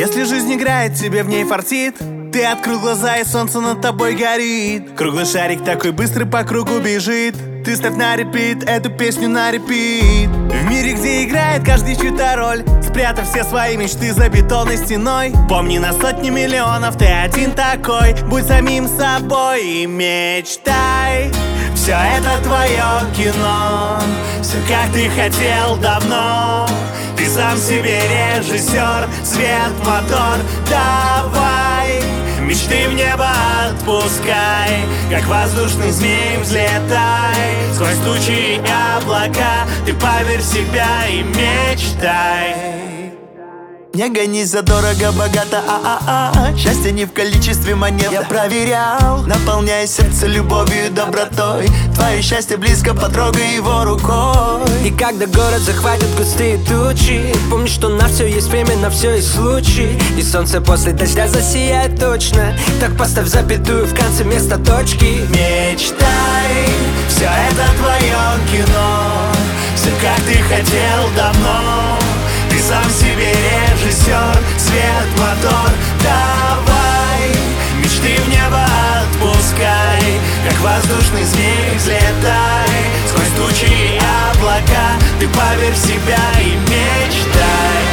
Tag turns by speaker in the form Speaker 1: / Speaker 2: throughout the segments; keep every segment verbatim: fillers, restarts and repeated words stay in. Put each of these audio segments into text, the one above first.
Speaker 1: Если жизнь играет, тебе в ней фартит. Ты открыл глаза, и солнце над тобой горит. Круглый шарик такой быстрый по кругу бежит. Ты ставь на репит эту песню на репит. В мире, где играет каждый чью-то роль, спрятав все свои мечты за бетонной стеной. Помни, на сотни миллионов ты один такой. Будь самим собой и мечтай. Все это твое кино, все как ты хотел давно. Ты сам себе режиссер, свет, мотор, давай. Мечты в небо отпускай, как воздушный змей взлетай. Сквозь тучи и облака ты поверь в себя и мечтай.
Speaker 2: Не гонись за дорого, богато, а-а-а. Счастье не в количестве монет, я проверял. Наполняй сердце любовью и добротой. Твое счастье близко, потрогай его рукой.
Speaker 3: И когда город захватят густые тучи, помни, что на все есть время, на все есть случай. И солнце после дождя засияет точно. Так поставь запятую в конце места точки.
Speaker 1: Мечтай, все это твое кино, все как ты хотел давно. Ты сам себе режиссер, свет, мотор, давай. Мечты в небо отпускай, как воздушный змей взлетай. Сквозь тучи и облака ты поверь в себя и мечтай.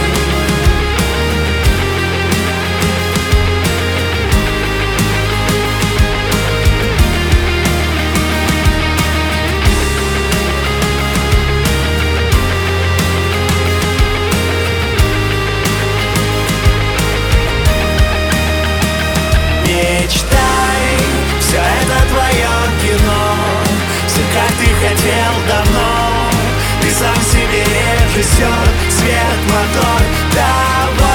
Speaker 1: Мечтай, все это твое кино, все как ты хотел давно. Ты сам себе режиссер, свет, мотор, давай.